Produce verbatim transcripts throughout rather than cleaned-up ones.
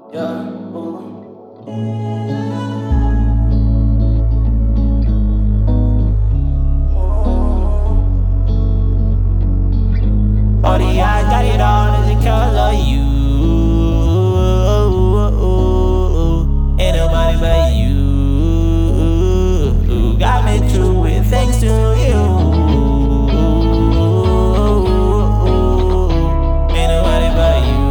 Yeah, ooh. All the eyes got it all is because of you. Ain't nobody but you. Got me through it thanks to you. Ain't nobody but you.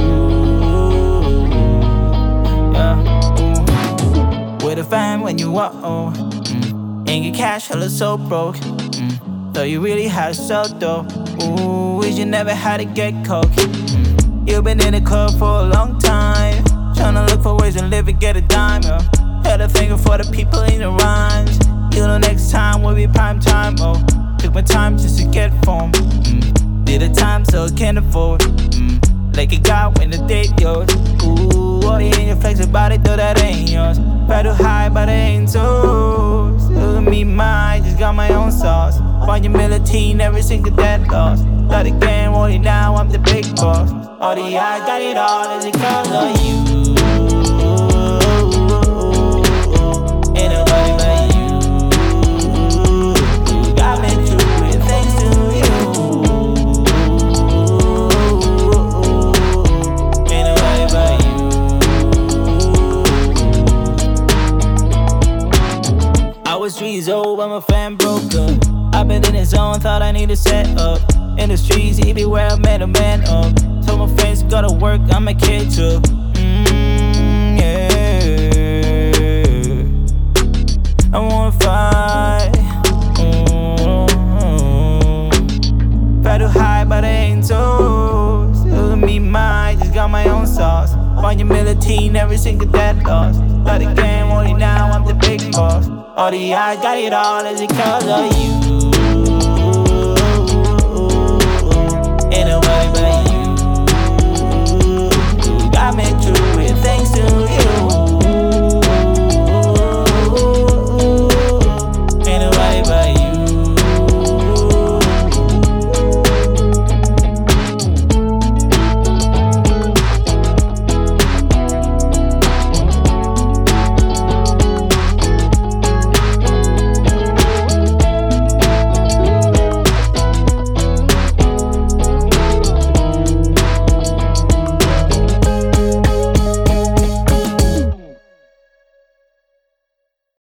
Yeah. With a fam when you walk, oh. Mm. Ain't get cash, hella so broke. Mm. Though you really had so dope. Ooh, wish you never had to get coke. Mm. You been in the club for a long time, tryna look for ways to live and get a dime. Yeah. Had a finger for the people in the rhymes. You know next time will be prime time. Oh, took my time just to get form. Mm. Did the time so I can't afford. Mm. Like a guy when the date goes. Ooh, all the in your flex about it, though that ain't yours. Try to hide, but it ain't so. Still me mine, just got my own sauce. Find humility in every single dead loss. Not again, only now I'm the big boss. All the I got it all is because of you. Ain't nobody but you. Got me through it thanks to you. Ain't nobody but you. I was three years old when my fam broke up. I've been in the zone, thought I need to set up. In the streets, everywhere I met a man up. Told my friends, gotta work, I'm a kid too. Mmm, yeah. I wanna fight. Mm-hmm. Try to hide, but I ain't so. Still me mine, just got my own sauce. Find humility in every single dead loss. Not again, only now I'm the big boss. All the eyes got it all is because of you.